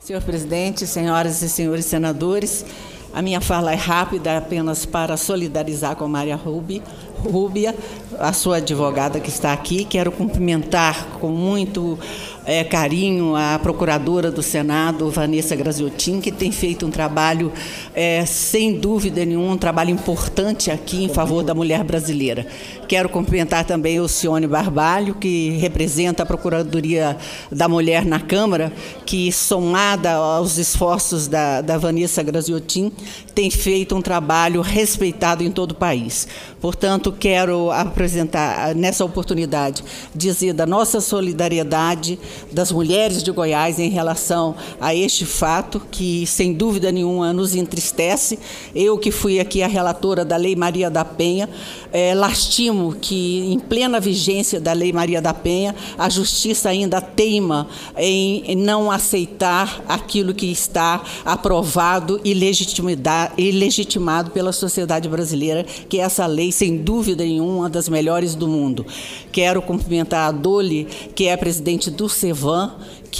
Senhor presidente, senhoras e senhores senadores, a minha fala é rápida, apenas para solidarizar com a Maria Rúbia, a sua advogada que está aqui. Quero cumprimentar com muito carinho a procuradora do Senado, Vanessa Graziotin, que tem feito um trabalho, sem dúvida nenhuma, um trabalho importante aqui em favor da mulher brasileira. Quero cumprimentar também o Cione Barbalho, que representa a Procuradoria da Mulher na Câmara, que, somada aos esforços da Vanessa Graziotin, tem feito um trabalho respeitado em todo o país. Portanto, quero apresentar, nessa oportunidade, dizer da nossa solidariedade das mulheres de Goiás em relação a este fato, que, sem dúvida nenhuma, nos entristece. Eu, que fui aqui a relatora da Lei Maria da Penha, lastimo que, em plena vigência da Lei Maria da Penha, a Justiça ainda teima em não aceitar aquilo que está aprovado e legitimado pela sociedade brasileira, que é essa lei, sem dúvida nenhuma, uma das melhores do mundo. Quero cumprimentar a Doli, que é a presidente do CEVAM,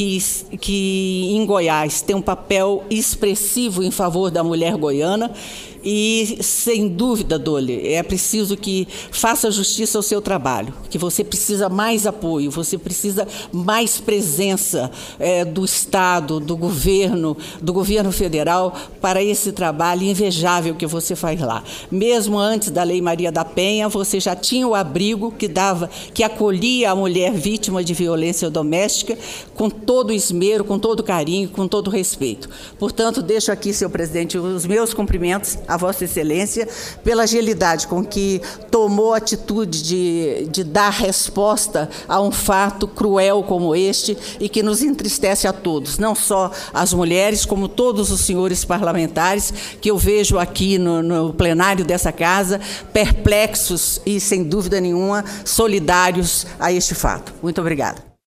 que em Goiás tem um papel expressivo em favor da mulher goiana. E, sem dúvida, Doli, é preciso que faça justiça ao seu trabalho, que você precisa mais apoio, você precisa mais presença do Estado, do governo federal para esse trabalho invejável que você faz lá. Mesmo antes da Lei Maria da Penha, você já tinha o abrigo que acolhia a mulher vítima de violência doméstica com todo o esmero, com todo o carinho, com todo o respeito. Portanto, deixo aqui, senhor presidente, os meus cumprimentos a Vossa Excelência pela agilidade com que tomou a atitude de dar resposta a um fato cruel como este e que nos entristece a todos, não só as mulheres, como todos os senhores parlamentares que eu vejo aqui no plenário dessa casa, perplexos e, sem dúvida nenhuma, solidários a este fato. Muito obrigada.